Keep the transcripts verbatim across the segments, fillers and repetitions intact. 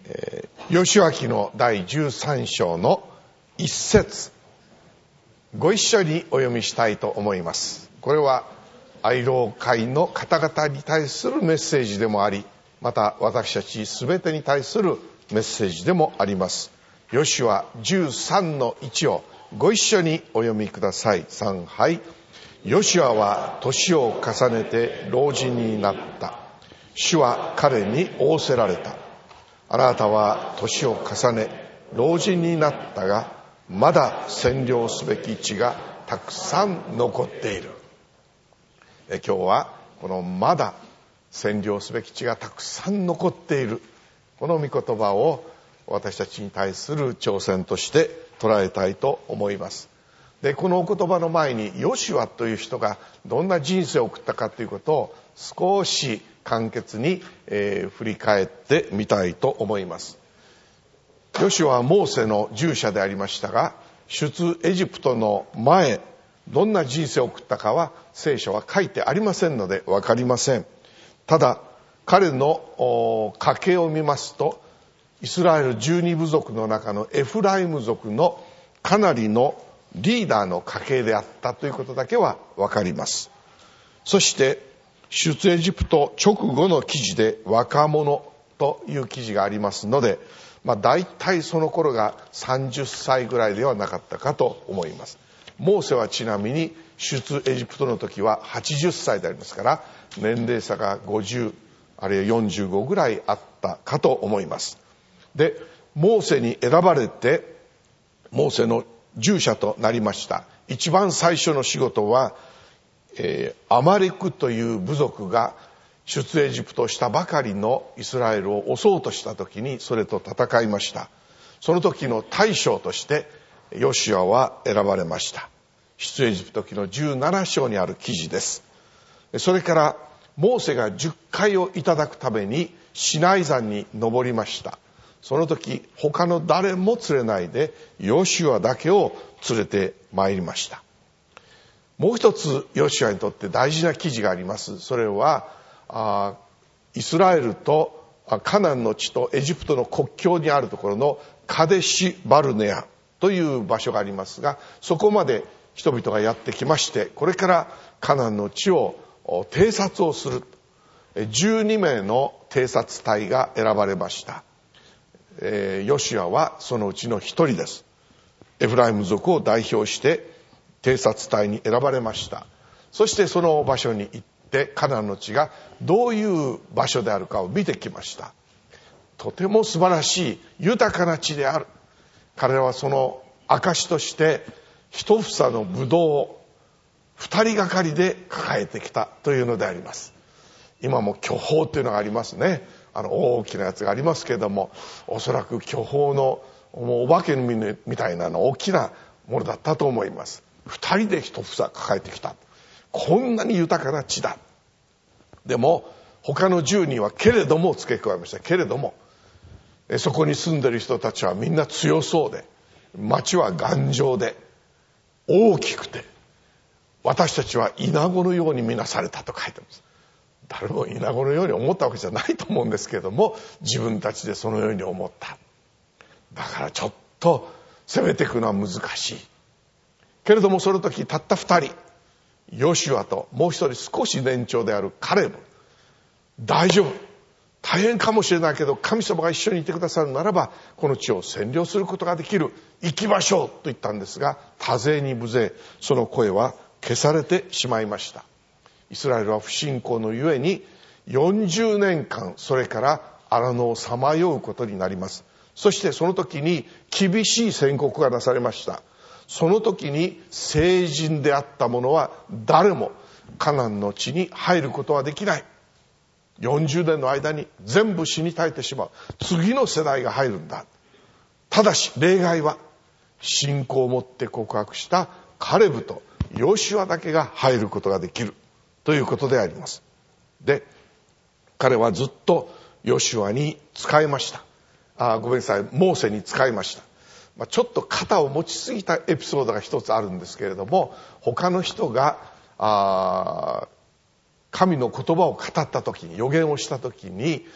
えー、義明の第じゅうさん章の一節、ご一緒にお読みしたいと思います。これは愛老会の方々に対するメッセージでもあり、また私たちすべてに対するメッセージでもあります。ヨシュアじゅうさんのいちをご一緒にお読みください。さん、はい。ヨシュアは年を重ねて老人になった。主は彼に仰せられた。あなたは年を重ね老人になったが、まだ占領すべき地がたくさん残っている。え今日はこのまだ占領すべき地がたくさん残っている、この御言葉を私たちに対する挑戦として捉えたいと思います。でこのお言葉の前にヨシュアという人がどんな人生を送ったかということを少し簡潔に、えー、振り返ってみたいと思います。ヨシュアはモーセの従者でありましたが、出エジプトの前どんな人生を送ったかは聖書は書いてありませんので分かりません。ただ彼の家系を見ますと、イスラエル十二部族の中のエフライム族のかなりのリーダーの家系であったということだけは分かります。そして出エジプト直後の記事で若者という記事がありますので、まあ、大体その頃がさんじゅっさいぐらいではなかったかと思います。モーセはちなみに出エジプトの時ははちじゅっさいでありますから、年齢差がごじゅうあるいはよんじゅうごぐらいあったかと思います。でモーセに選ばれてモーセの従者となりました。一番最初の仕事は、えー、アマレクという部族が出エジプトしたばかりのイスラエルを襲おうとした時にそれと戦いました。その時の大将としてヨシュアは選ばれました。出エジプト記のじゅうなな章にある記事です。それからモーセがじゅっかいをいただくためにシナイ山に登りました。その時他の誰も連れないでヨシュアだけを連れてまいりました。もう一つヨシュアにとって大事な記事があります。それはあイスラエルとカナンの地とエジプトの国境にあるところのカデシュバルネアという場所がありますが、そこまで人々がやってきまして、これからカナンの地を偵察をするじゅうにめいの偵察隊が選ばれました。えー、ヨシュアはそのうちの一人です。エフライム族を代表して偵察隊に選ばれました。そしてその場所に行ってカナンの地がどういう場所であるかを見てきました。とても素晴らしい豊かな地である。彼らはその証として一房のブドウを二人がかりで抱えてきたというのであります。今も巨峰というのがありますね。あの大きなやつがありますけれども、おそらく巨峰のもうお化けの実みたいなの大きなものだったと思います。二人で一房抱えてきた。こんなに豊かな地だ。でも他のじゅうにんはけれども付け加えました。けれどもそこに住んでる人たちはみんな強そうで、町は頑丈で大きくて、私たちはイナゴのように見なされたと書いてます。誰もイナゴのように思ったわけじゃないと思うんですけれども、自分たちでそのように思った。だからちょっと攻めていくのは難しいけれども、その時たった二人、ヨシュアともう一人少し年長であるカレブ、大丈夫、大変かもしれないけど神様が一緒にいてくださるならばこの地を占領することができる、行きましょうと言ったんですが、多勢に無勢、その声は消されてしまいました。イスラエルは不信仰のゆえによんじゅうねんかんそれから荒野をさまようことになります。そしてその時に厳しい宣告がなされました。その時に成人であった者は誰もカナンの地に入ることはできない。よんじゅうねんの間に全部死に絶えてしまう。次の世代が入るんだ。ただし例外は信仰を持って告白したカレブとヨシュアだけが入ることができるということであります。で彼はずっとヨシュアに仕えました。あごめんなさいモーセに仕えました。まあ、ちょっと肩を持ちすぎたエピソードが一つあるんですけれども、他の人があ神の言葉を語った時に、預言をした時に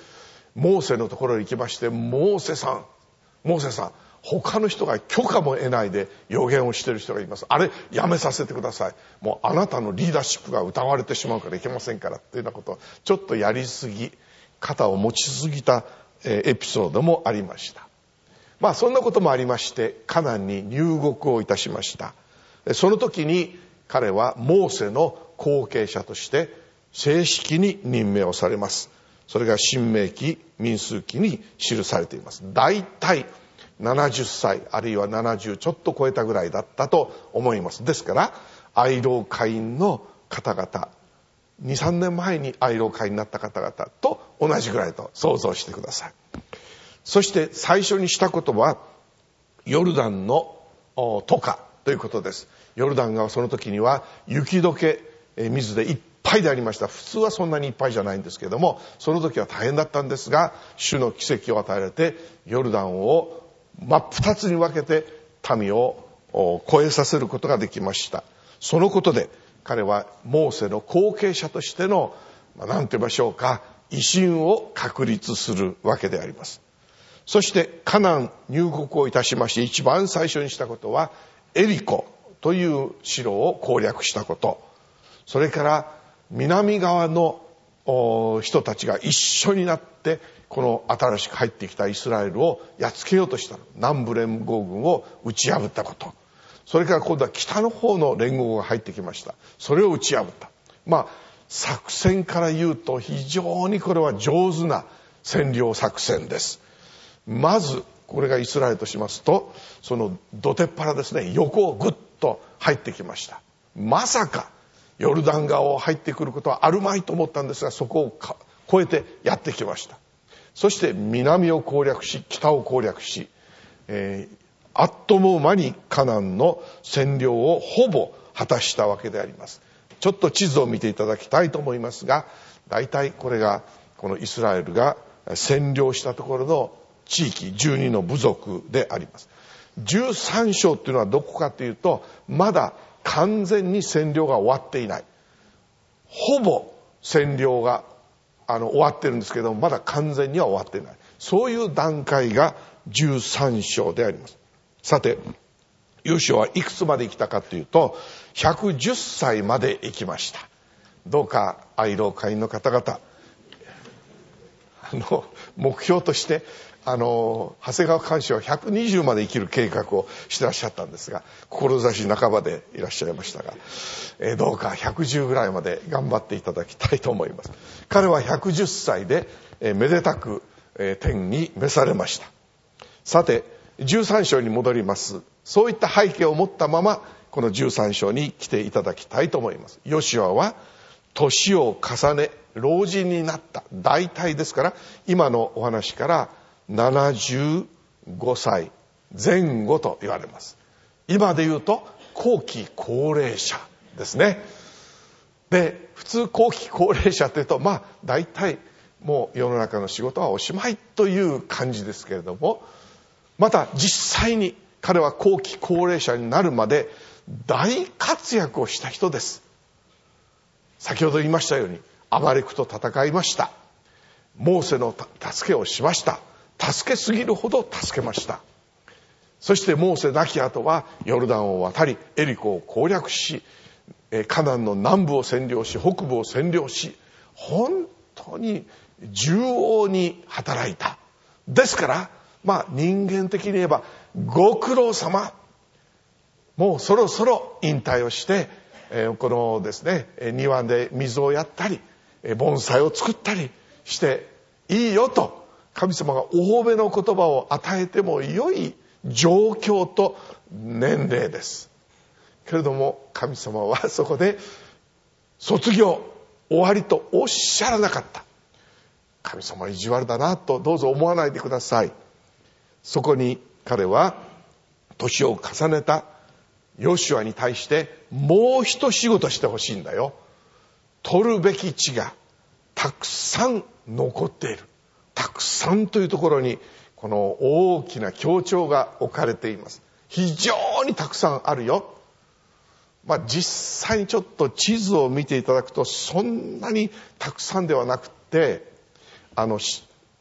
モーセのところに行きまして、モーセさん、モーセさん、他の人が許可も得ないで予言をしている人がいます。あれやめさせてください。もうあなたのリーダーシップが疑われてしまうからいけませんからっていうようなことをちょっとやりすぎ、肩を持ちすぎたエピソードもありました。まあそんなこともありまして、カナンに入国をいたしました。その時に彼はモーセの後継者として正式に任命をされます。それが申命記、民数記に記されています。大体ななじゅっさいあるいはななじゅうちょっと超えたぐらいだったと思います。ですから愛老会員の方々、にさんねんまえに愛老会員になった方々と同じぐらいと想像してください。そして最初にしたことはヨルダンの渡河ということです。ヨルダン川、その時には雪解け水でいっぱいでありました。普通はそんなにいっぱいじゃないんですけども、その時は大変だったんですが、主の奇跡を与えられてヨルダンを真っ二つに分けて民を越えさせることができました。そのことで彼はモーセの後継者としての何て言いましょうか、威信を確立するわけであります。そしてカナン入国をいたしまして、一番最初にしたことはエリコという城を攻略したこと、それから南側の人たちが一緒になってこの新しく入ってきたイスラエルをやっつけようとした南部連合軍を打ち破ったこと、それから今度は北の方の連合が入ってきました。それを打ち破った。まあ作戦から言うと非常にこれは上手な占領作戦です。まずこれがイスラエルとしますと、その土手っ腹ですね、横をぐっと入ってきました。まさかヨルダン川を入ってくることはあるまいと思ったんですが、そこを越えてやってきました。そして南を攻略し北を攻略し、えー、あっという間にカナンの占領をほぼ果たしたわけであります。ちょっと地図を見ていただきたいと思いますが、大体これがこのイスラエルが占領したところの地域じゅうにの部族であります。じゅうさん章っていうのはどこかというと、まだ完全に占領が終わっていない、ほぼ占領があの終わってるんですけども、まだ完全には終わっていない、そういう段階がじゅうさん章であります。さてヨシュアはいくつまで生きたかというと、ひゃくじゅっさいまで生きました。どうか愛老会員の方々、あの目標としてあの長谷川寛司はひゃくにじゅうまで生きる計画をしてらっしゃったんですが、志半ばでいらっしゃいましたが、えー、どうかひゃくじゅうぐらいまで頑張っていただきたいと思います。彼はひゃくじゅっさいで、えー、めでたく、えー、天に召されました。さてじゅうさん章に戻ります。そういった背景を持ったままこのじゅうさん章に来ていただきたいと思います。ヨシュアは年を重ね老人になった、大体ですから今のお話からななじゅうごさいぜん後と言われます。今で言うと後期高齢者ですね。で普通後期高齢者というと、まあ大体もう世の中の仕事はおしまいという感じですけれども、また実際に彼は後期高齢者になるまで大活躍をした人です。先ほど言いましたようにアマレクと戦いました。モーセの助けをしました。助けすぎるほど助けました。そしてモーセ亡き後はヨルダンを渡りエリコを攻略し、カナンの南部を占領し北部を占領し、本当に縦横に働いた。ですからまあ人間的に言えばご苦労様、もうそろそろ引退をして、えー、このですね庭で水をやったり盆栽を作ったりしていいよと神様がお褒めの言葉を与えても良い状況と年齢です。けれども神様はそこで卒業終わりとおっしゃらなかった。神様意地悪だなとどうぞ思わないでください。そこに彼は年を重ねたヨシュアに対してもう一仕事してほしいんだよ。取るべき地がたくさん残っている。たくさんというところにこの大きな強調が置かれています。非常にたくさんあるよ。まあ実際にちょっと地図を見ていただくとそんなにたくさんではなくて、あの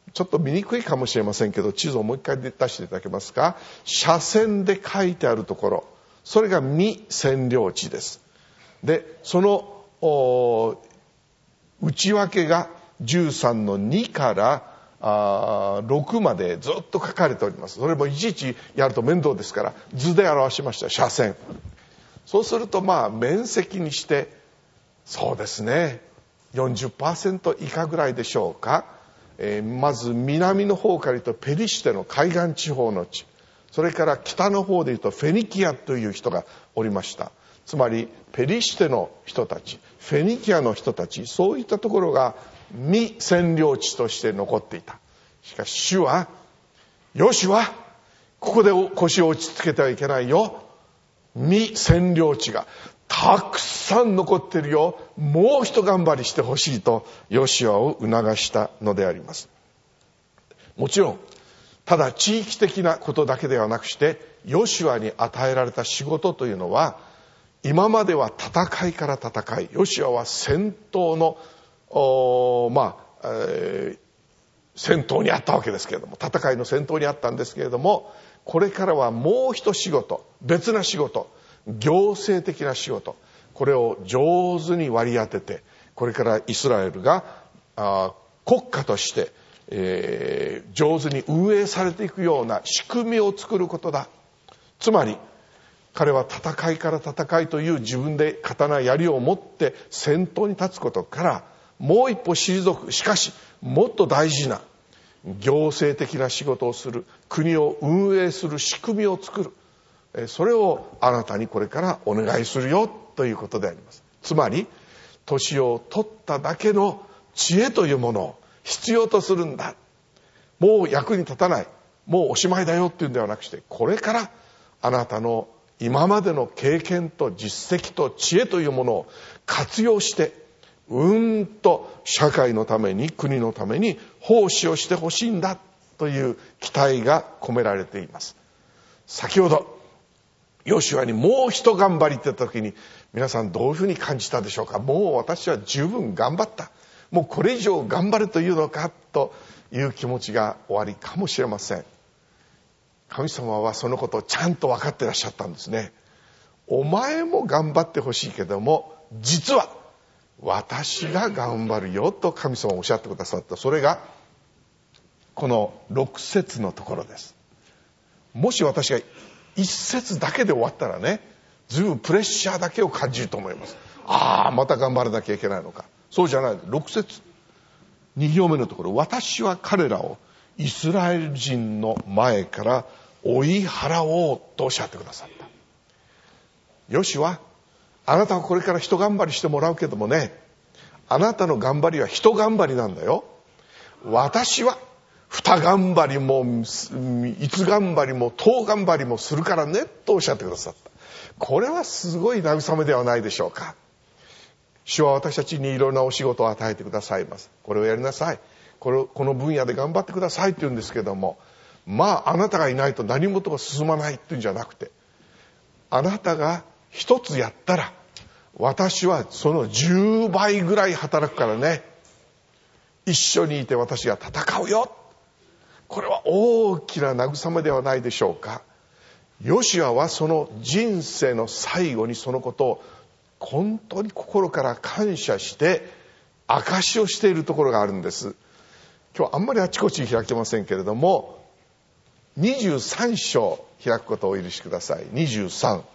ちょっと見にくいかもしれませんけど、地図をもう一回出していただけますか。斜線で書いてあるところ、それが未占領地です。で、その内訳がじゅうさんのにからあろくまでずっと書かれております。それもいちいちやると面倒ですから図で表しました。斜線。そうするとまあ面積にしてそうですね よんじゅっパーセント 以下ぐらいでしょうか。えー、まず南の方から言うとペリシテの海岸地方の地、それから北の方で言うとフェニキアという人がおりました。つまりペリシテの人たち、フェニキアの人たち、そういったところが未占領地として残っていた。しかし主は、ヨシュはここで腰を落ち着けてはいけないよ、未占領地がたくさん残っているよ、もう一頑張りしてほしいとヨシュアを促したのであります。もちろんただ地域的なことだけではなくして、ヨシュアに与えられた仕事というのは、今までは戦いから戦い、ヨシュアは戦闘のまあ、えー、戦闘にあったわけですけれども、戦いの戦闘にあったんですけれども、これからはもう一仕事、別な仕事、行政的な仕事、これを上手に割り当てて、これからイスラエルがあ国家として、えー、上手に運営されていくような仕組みを作ることだ。つまり彼は戦いから戦いという自分で刀槍を持って戦闘に立つことからもう一歩退く。しかしもっと大事な行政的な仕事をする、国を運営する仕組みを作る、それをあなたにこれからお願いするよということであります。つまり年を取っただけの知恵というものを必要とするんだ。もう役に立たない、もうおしまいだよっていうんではなくして、これからあなたの今までの経験と実績と知恵というものを活用して、うんと社会のために国のために奉仕をしてほしいんだという期待が込められています。先ほどヨシュアにもう一頑張りって言った時に、皆さんどういうふうに感じたでしょうか。もう私は十分頑張った、もうこれ以上頑張るというのかという気持ちがおありかもしれません。神様はそのことをちゃんと分かってらっしゃったんですね。お前も頑張ってほしいけども、実は私が頑張るよと神様はおっしゃってくださった。それがこのろく節のところです。もし私がいち節だけで終わったらね、ずいぶんプレッシャーだけを感じると思います。ああまた頑張らなきゃいけないのか。そうじゃない。ろく節に行目のところ、私は彼らをイスラエル人の前から追い払おうとおっしゃってくださった。ヨシュは、あなたはこれから一頑張りしてもらうけどもね、あなたの頑張りは一頑張りなんだよ。私は二頑張りも一頑張りも十頑張りもするからねとおっしゃってくださった。これはすごい慰めではないでしょうか。主は私たちにいろんなお仕事を与えてくださいます。これをやりなさい、これこの分野で頑張ってくださいって言うんですけども、まああなたがいないと何事が進まないっていうんじゃなくて、あなたが一つやったら私はそのじゅうばいぐらい働くからね、一緒にいて私が戦うよ。これは大きな慰めではないでしょうか。ヨシュアはその人生の最後にそのことを本当に心から感謝して証しをしているところがあるんです。今日あんまりあちこち開けませんけれども、にじゅうさん章開くことをお許しください。にじゅうさん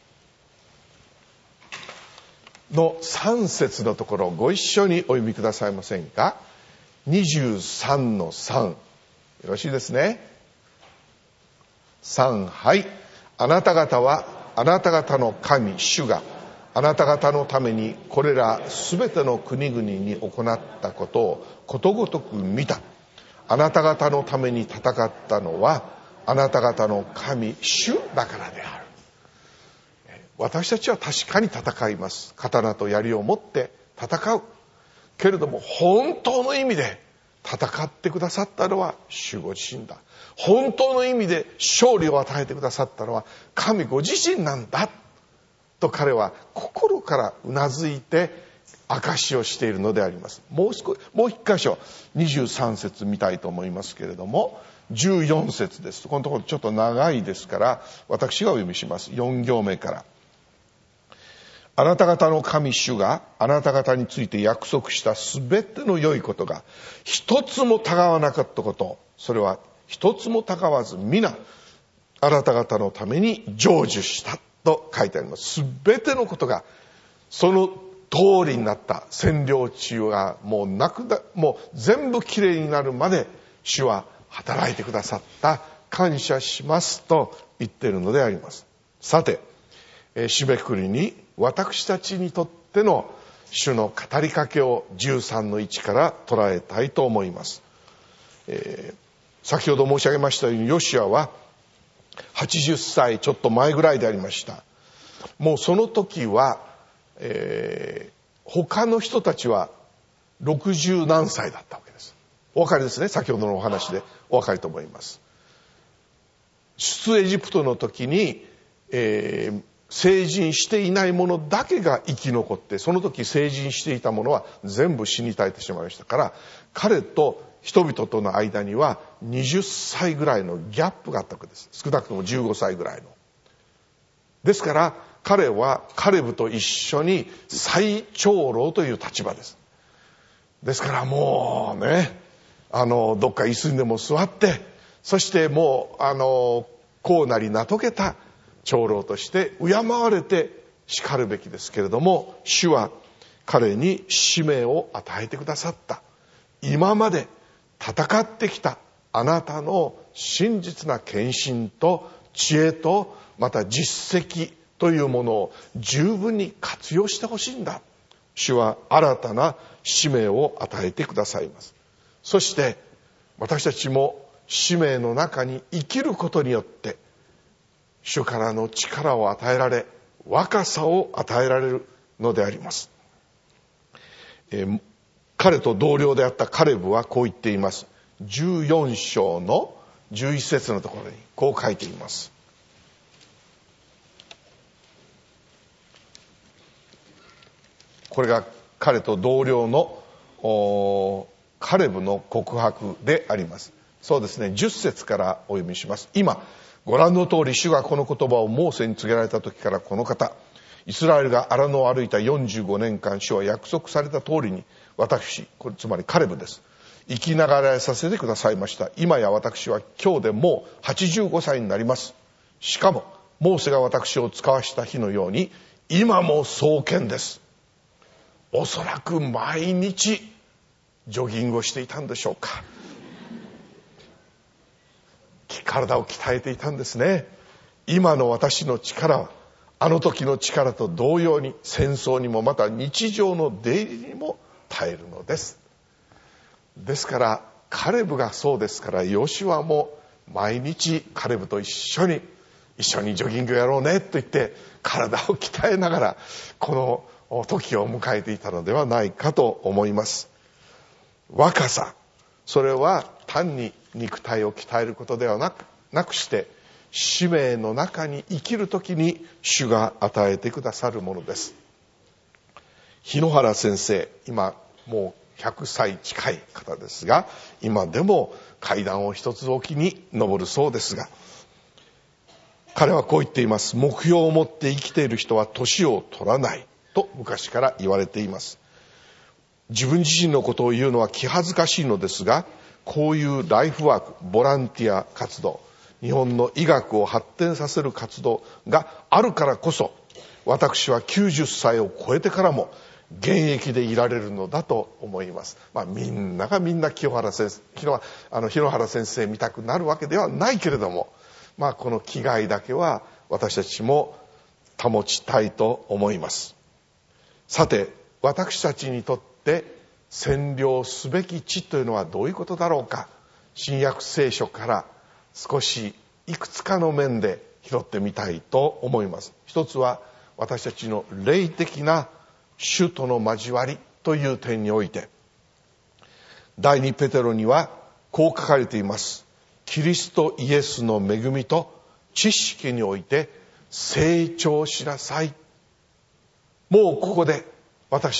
のさん節のところ、ご一緒にお読みくださいませんか。にじゅうさんのさん、よろしいですね。さん、はい。あなた方はあなた方の神主があなた方のためにこれらすべての国々に行ったことをことごとく見た。あなた方のために戦ったのはあなた方の神主だからである。私たちは確かに戦います。刀と槍を持って戦うけれども、本当の意味で戦ってくださったのは主ご自身だ。本当の意味で勝利を与えてくださったのは神ご自身なんだと彼は心からうなずいて証をしているのであります。もう少し、もう一箇所にじゅうさん節見たいと思いますけれども、じゅうよん節です。このところちょっと長いですから私がお読みします。よん行目から。あなた方の神主があなた方について約束したすべての良いことが一つもたがわなかったこと、それは一つもたがわず皆あなた方のために成就したと書いてあります。すべてのことがその通りになった。占領地がもうなくだ、もう全部きれいになるまで主は働いてくださった。感謝しますと言っているのであります。さて、えー、締めくくりに私たちにとっての主の語りかけをじゅうさんのいちから捉えたいと思います。えー、先ほど申し上げましたようにヨシュアははちじゅっさいちょっと前ぐらいでありました。もうその時は、えー、他の人たちはろくじゅうなんさいだったわけです。お分かりですね。先ほどのお話でお分かりと思います。出エジプトの時に、えー、成人していない者だけが生き残って、その時成人していた者は全部死に絶えてしまいましたから、彼と人々との間にははたちぐらいのギャップがあったわけです。少なくともじゅうごさいぐらいの。ですから彼はカレブと一緒に最長老という立場です。ですからもうね、あのどっか椅子にでも座って、そしてもうあのこうなりなとけた長老として敬われてしかるべきですけれども、主は彼に使命を与えてくださった。今まで戦ってきたあなたの真実な献身と知恵とまた実績というものを十分に活用してほしいんだ。主は新たな使命を与えてくださいます。そして私たちも使命の中に生きることによって主からの力を与えられ、若さを与えられるのであります。えー、彼と同僚であったカレブはこう言っています。じゅうよん章のじゅういち節のところにこう書いています。これが彼と同僚のカレブの告白であります。そうですね、じゅっ節からお読みします。今ご覧の通り主がこの言葉をモーセに告げられた時からこの方、イスラエルが荒野を歩いたよんじゅうごねんかん、主は約束された通りに私、これつまりカレブです、生きながらさせてくださいました。今や私は今日でもうはちじゅうごさいになります。しかもモーセが私を使わした日のように今も壮健です。おそらく毎日ジョギングをしていたんでしょうか。体を鍛えていたんですね。今の私の力はあの時の力と同様に戦争にもまた日常の出入りにも耐えるのです。ですからカレブがそうですから、ヨシュアも毎日カレブと一緒に一緒にジョギングやろうねと言って体を鍛えながらこの時を迎えていたのではないかと思います。若さ、それは単に肉体を鍛えることではなく、なくして使命の中に生きるときに主が与えてくださるものです。日野原先生、今もうひゃくさい近い方ですが、今でも階段を一つおきに登るそうですが、彼はこう言っています。目標を持って生きている人は年を取らないと昔から言われています。自分自身のことを言うのは気恥ずかしいのですが、こういうライフワーク、ボランティア活動、日本の医学を発展させる活動があるからこそ、私はきゅうじゅっさいを超えてからも現役でいられるのだと思います。まあ、みんながみんな清原先生、日野、あの日野原先生見たくなるわけではないけれども、まあ、この気概だけは私たちも保ちたいと思います。さて、私たちにとって占領すべき地というのはどういうことだろうか。新約聖書から少しいくつかの面で拾ってみたいと思います。一つは私たちの霊的な主との交わりという点において、第二ペテロにはこう書かれています。キリストイエスの恵みと知識において成長しなさい。もうここで私は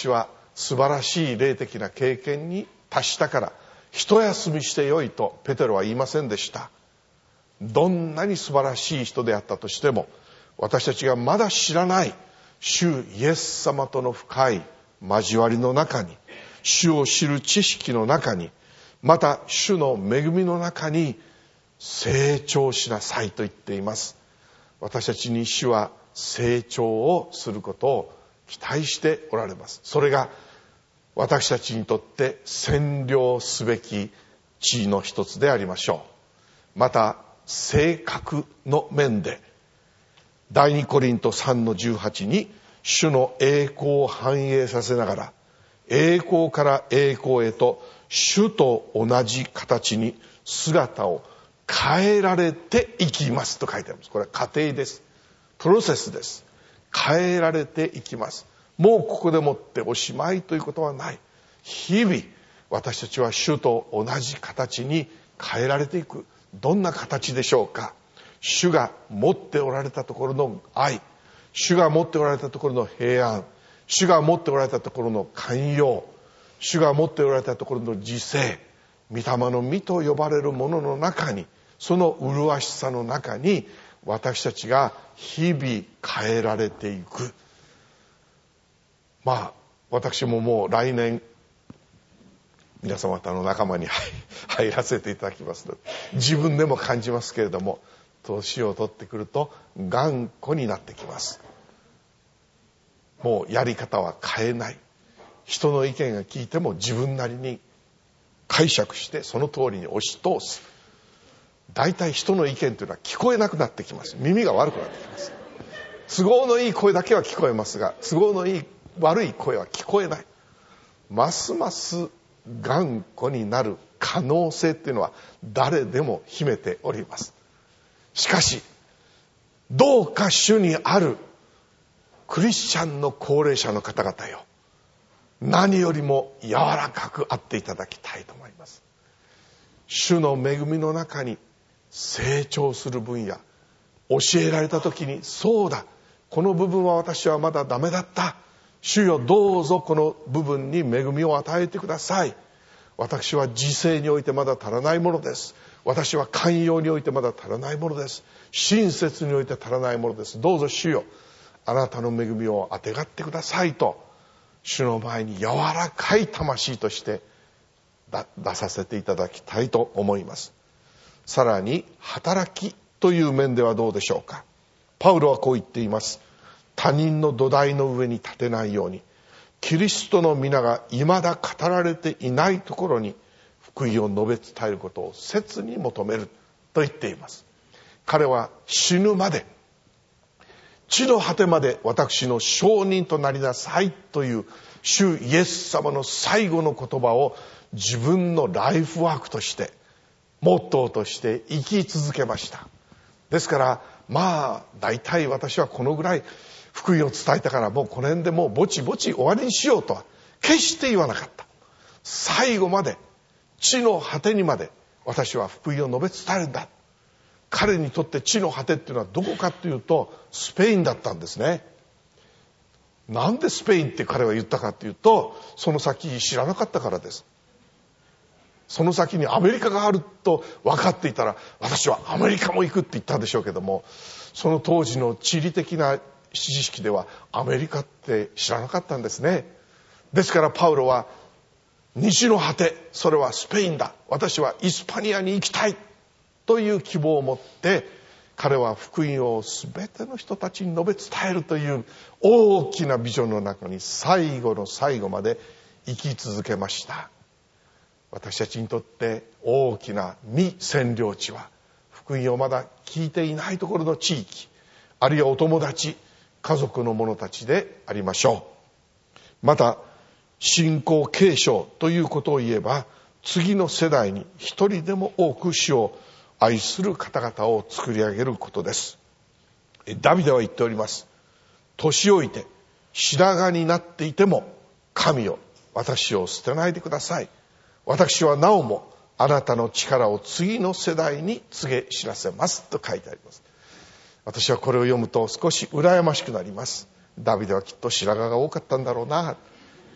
素晴らしい霊的な経験に達したから一休みしてよいとペテロは言いませんでした。どんなに素晴らしい人であったとしても、私たちがまだ知らない主イエス様との深い交わりの中に、主を知る知識の中に、また主の恵みの中に成長しなさいと言っています。私たちに主は成長をすることを期待しておられます。それが私たちにとって占領すべき地位の一つでありましょう。また性格の面で第二コリントさんのじゅうはちに、主の栄光を反映させながら栄光から栄光へと主と同じ形に姿を変えられていきますと書いてあります。これは過程です。プロセスです。変えられていきます。もうここでもっておしまいということはない。日々私たちは主と同じ形に変えられていく。どんな形でしょうか。主が持っておられたところの愛、主が持っておられたところの平安、主が持っておられたところの寛容、主が持っておられたところの自制、御霊の実と呼ばれるものの中に、その麗しさの中に私たちが日々変えられていく。まあ私ももう来年皆様方の仲間に入らせていただきますので、自分でも感じますけれども、年を取ってくると頑固になってきます。もうやり方は変えない。人の意見が聞いても自分なりに解釈してその通りに押し通す。大体人の意見というのは聞こえなくなってきます。耳が悪くなってきます。都合のいい声だけは聞こえますが、都合のいい悪い声は聞こえない。ますます頑固になる可能性っていうのは誰でも秘めております。しかしどうか主にあるクリスチャンの高齢者の方々よ、何よりも柔らかくあっていただきたいと思います。主の恵みの中に成長する分野、教えられた時に、そうだ、この部分は私はまだダメだった、主よどうぞこの部分に恵みを与えてください。私は自制においてまだ足らないものです。私は寛容においてまだ足らないものです。親切において足らないものです。どうぞ主よ、あなたの恵みをあてがってくださいと、主の前に柔らかい魂として出させていただきたいと思います。さらに働きという面ではどうでしょうか。パウロはこう言っています。他人の土台の上に立てないように、キリストの皆が未だ語られていないところに福音を述べ伝えることを切に求めると言っています。彼は死ぬまで、地の果てまで私の証人となりなさいという主イエス様の最後の言葉を自分のライフワークとして、モットーとして生き続けました。ですからまあ大体私はこのぐらい福音を伝えたから、もうこの辺でもうぼちぼち終わりにしようとは決して言わなかった。最後まで、地の果てにまで私は福音を述べ伝えるんだ。彼にとって地の果てっていうのはどこかというとスペインだったんですね。なんでスペインって彼は言ったかというと、その先知らなかったからです。その先にアメリカがあると分かっていたら、私はアメリカも行くって言ったんでしょうけども、その当時の地理的な知識ではアメリカって知らなかったんですね。ですからパウロは西の果て、それはスペインだ、私はイスパニアに行きたいという希望を持って、彼は福音を全ての人たちに述べ伝えるという大きなビジョンの中に最後の最後まで生き続けました。私たちにとって大きな未占領地は、福音をまだ聞いていないところの地域、あるいはお友達、家族の者たちでありましょう。また信仰継承ということを言えば、次の世代に一人でも多く主を愛する方々を作り上げることです。ダビデは言っております。年老いて白髪になっていても、神よ私を捨てないでください。私はなおもあなたの力を次の世代に告げ知らせますと書いてあります。私はこれを読むと少し羨ましくなります。ダビデはきっと白髪が多かったんだろうな。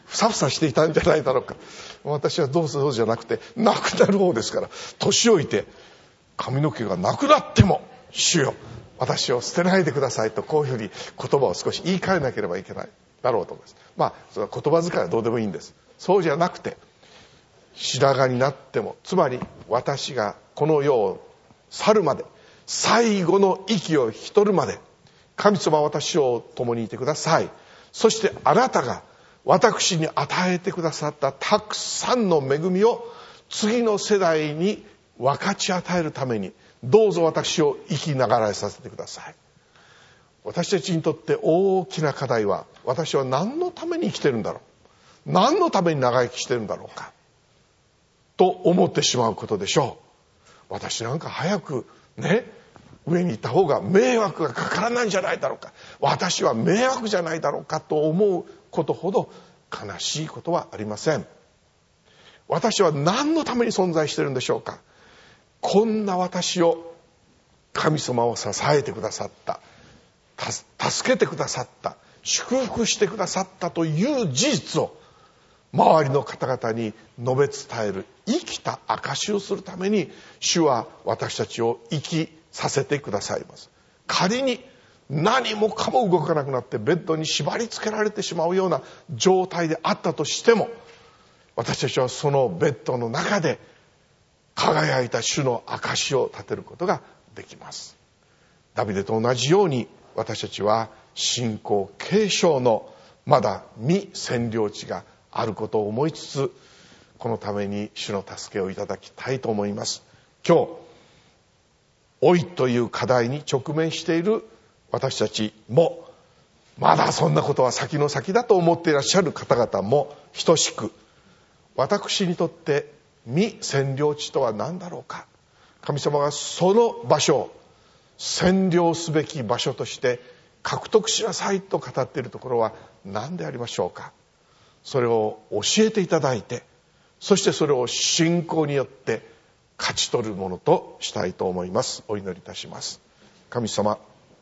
ふさふさしていたんじゃないだろうか。私はどうせそうじゃなくて、亡くなる方ですから、年老いて髪の毛がなくなっても、主よ私を捨てないでくださいと、こういうふうに言葉を少し言い換えなければいけないだろうと思います。まあそれは言葉遣いはどうでもいいんです。そうじゃなくて、白髪になっても、つまり私がこの世を去るまで、最後の息を引き取るまで、神様は私を共にいてください。そしてあなたが私に与えてくださったたくさんの恵みを次の世代に分かち与えるために、どうぞ私を生きながらえさせてください。私たちにとって大きな課題は、私は何のために生きてるんだろう、何のために長生きしてるんだろうかと思ってしまうことでしょう。私なんか早くね、上に行った方が迷惑がかからないんじゃないだろうか、私は迷惑じゃないだろうかと思うことほど悲しいことはありません。私は何のために存在しているんでしょうか。こんな私を神様を支えてくださった、助けてくださった、祝福してくださったという事実を周りの方々に述べ伝える生きた証しをするために、主は私たちを生きさせてくださいます。仮に何もかも動かなくなってベッドに縛り付けられてしまうような状態であったとしても、私たちはそのベッドの中で輝いた主の証を立てることができます。ダビデと同じように、私たちは信仰継承のまだ未占領地があることを思いつつ、このために主の助けをいただきたいと思います。今日老いという課題に直面している私たちも、まだそんなことは先の先だと思っていらっしゃる方々も等しく、私にとって未占領地とは何だろうか、神様がその場所を占領すべき場所として獲得しなさいと語っているところは何でありましょうか。それを教えていただいて、そしてそれを信仰によって勝ち取るものとしたいと思います。お祈りいたします。神様、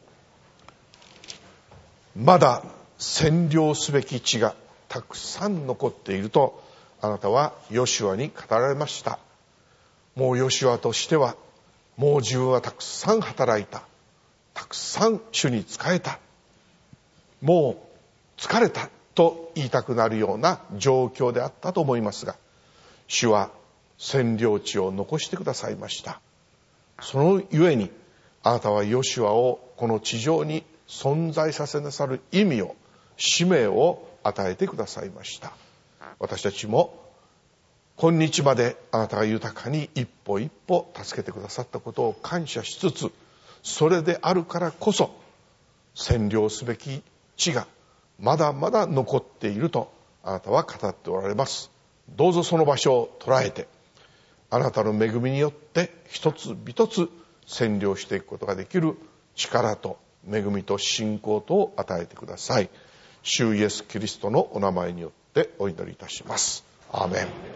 まだ占領すべき地がたくさん残っているとあなたはヨシュアに語られました。もうヨシュアとしては、もう自分はたくさん働いた、たくさん主に仕えた、もう疲れたと言いたくなるような状況であったと思いますが、主は占領地を残してくださいました。そのゆえにあなたはヨシュアをこの地上に存在させなさる意味を、使命を与えてくださいました。私たちも今日まであなたが豊かに一歩一歩助けてくださったことを感謝しつつ、それであるからこそ占領すべき地がまだまだ残っているとあなたは語っておられます。どうぞその場所を捉えて、あなたの恵みによって一つ一つ占領していくことができる力と恵みと信仰とを与えてください。主イエスキリストのお名前によってお祈りいたします。アーメン。